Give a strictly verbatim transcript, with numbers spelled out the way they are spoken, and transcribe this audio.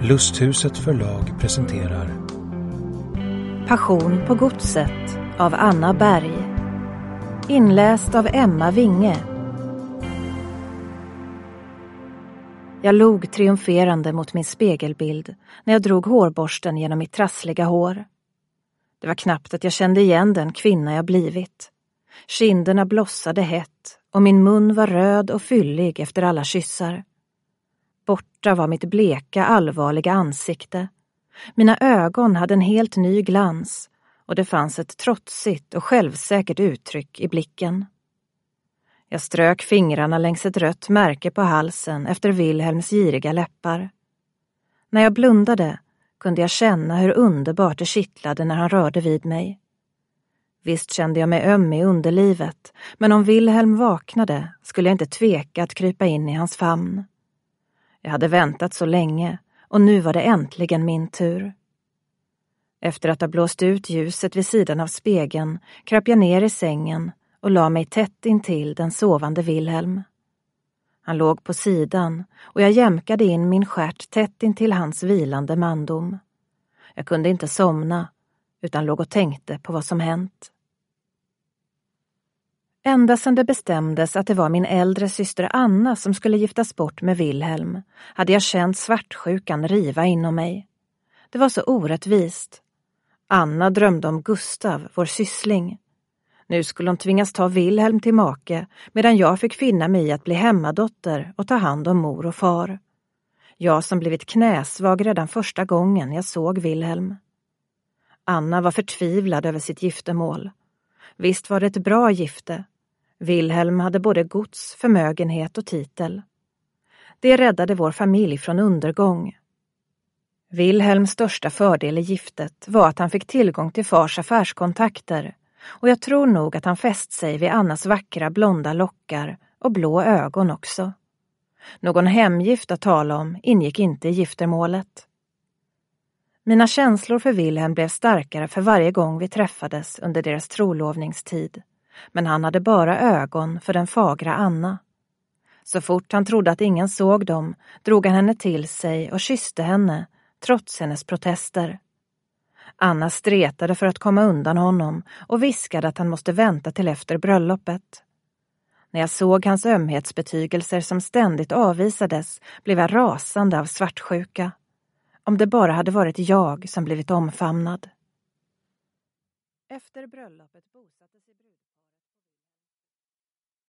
Lusthuset förlag presenterar Passion på godset av Anna Berg. Inläst av Emma Winge. Jag log triumferande mot min spegelbild när jag drog hårborsten genom mitt trassliga hår. Det var knappt att jag kände igen den kvinna jag blivit. Kinderna blossade hett och min mun var röd och fyllig efter alla kyssar. Borta var mitt bleka, allvarliga ansikte. Mina ögon hade en helt ny glans och det fanns ett trotsigt och självsäkert uttryck i blicken. Jag strök fingrarna längs ett rött märke på halsen efter Wilhelms giriga läppar. När jag blundade kunde jag känna hur underbart det kittlade när han rörde vid mig. Visst kände jag mig öm i underlivet, men om Wilhelm vaknade skulle jag inte tveka att krypa in i hans famn. Jag hade väntat så länge och nu var det äntligen min tur. Efter att ha blåst ut ljuset vid sidan av spegeln kröp jag ner i sängen och la mig tätt intill den sovande Wilhelm. Han låg på sidan och jag jämkade in min stjärt tätt intill hans vilande mandom. Jag kunde inte somna utan låg och tänkte på vad som hänt. Ända sedan det bestämdes att det var min äldre syster Anna som skulle giftas bort med Wilhelm hade jag känt svartsjukan riva inom mig. Det var så orättvist. Anna drömde om Gustav, vår syssling. Nu skulle hon tvingas ta Wilhelm till make medan jag fick finna mig i att bli hemmadotter och ta hand om mor och far. Jag som blivit knäsvag redan första gången jag såg Wilhelm. Anna var förtvivlad över sitt giftermål. Visst var det ett bra gifte. Wilhelm hade både gods, förmögenhet och titel. Det räddade vår familj från undergång. Wilhelms största fördel i giftet var att han fick tillgång till fars affärskontakter och jag tror nog att han fäst sig vid Annas vackra blonda lockar och blå ögon också. Någon hemgift att tala om ingick inte i giftermålet. Mina känslor för Wilhelm blev starkare för varje gång vi träffades under deras trolovningstid. Men han hade bara ögon för den fagra Anna. Så fort han trodde att ingen såg dem drog han henne till sig och kysste henne, trots hennes protester. Anna stretade för att komma undan honom och viskade att han måste vänta till efter bröllopet. När jag såg hans ömhetsbetygelser som ständigt avvisades blev jag rasande av svartsjuka. Om det bara hade varit jag som blivit omfamnad. Efter bröllopet bosatte sig brud.